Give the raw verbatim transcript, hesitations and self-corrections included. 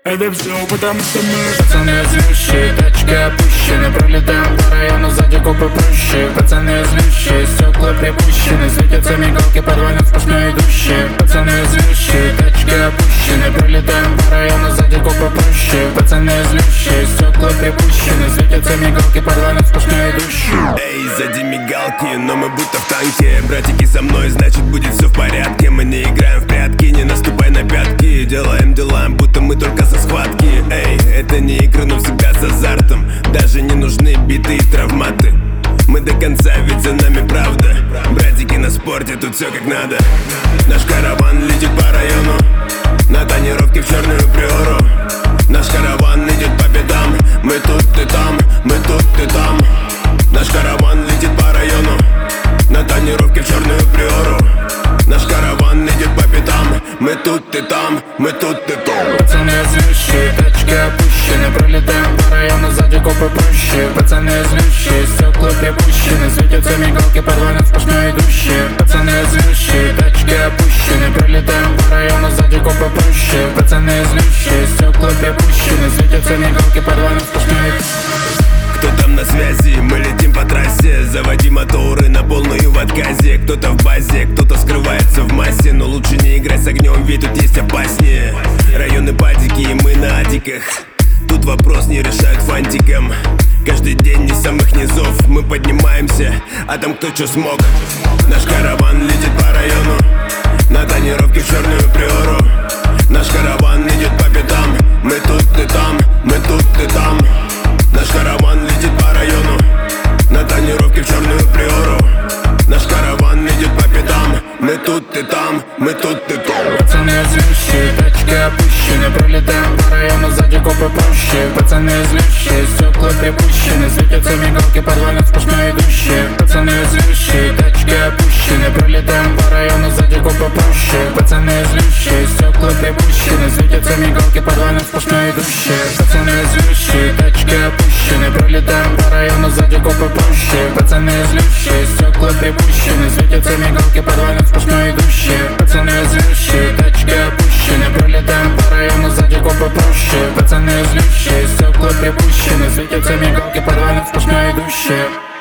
Это все потому что мы пацаны злющие, тачки опущены, пролетаем по району, сзади копы прущие. Пацаны злющие, стекла припущены, светятся мигалки, подвально сплошной идущие. Пацаны злющие, тачки опущены, пролетаем по району, сзади копы прущие. Пацаны злющие, стекла припущены, светятся мигалки, подвально сплошной идущие. Эй, сзади мигалки, но мы будто в танке. Братики со мной, значит будет все в порядке. Мы не играем в прятки, не наступай на пятки. Делаем дела, будто мы только со схватки. Эй, это не игры, но всегда с азартом. Даже не нужны биты и травматы. Мы до конца, ведь за нами правда. Братики на спорте, тут все как надо. Наш караван летит по району, на тонировке в черную приору. Наш караван идет по пятам. Мы тут и там, мы тут и там. Наш караван летит по району, на тонировке в черную приору. Наш караван идет по пятам. Мы тут и там, мы тут и там. Пацаны злющие, тачки опущены, пролетаем по району, сзади копы прущие. Пацаны злющие, стекла припущены, светятся мигалки, подвально сплошной идущие. Пацаны злющие, тачки опущены, пролетаем по району, сзади копы прущие. Пацаны злющие, стекла припущены, светятся мигалки, подвально сплошной идущие. Кто там на связи? Мы летим по трассе. Заводи моторы на полную в отказе. Кто-то в базе, кто-то скрывается в массе. Но лучше не играть с огнем, ведь тут есть опаснее. Районы падики и мы на атиках. Тут вопрос не решают фантиком. Каждый день не с самых низов мы поднимаемся, а там кто что смог. Наш караван летит по району, на тонировке в черную приору. Наш караван идет по пятам. Мы тут и там, мы тут и там. Наш караван летит по району, на тонировке в черную приору. Наш караван идет по пятам. Мы тут и там, мы тут и там. Пацаны злющие, тачки опущены, пролетаем по району, сзади копы прущие. Пацаны злющие, стекла припущены, светятся мигалки, подвально сплошной идущие. Пацаны злющие, тачки опущены, пролетаем по району, сзади копы прущие. Пацаны злющие, стекла припущены, светятся мигалки, подвально сплошной идущие. Пацаны злющие, тачки опущены, пролетаем по району, сзади копы прущие. Пацаны злющие, стекла припущены, светятся мигалки, подвально сплошной идущие. Пацаны злющие, тачки опущены, пролетаем по району, сзади копы прущие. Пацаны злющие, стекла припущены, светятся мигалки, подвально сплошной идущие.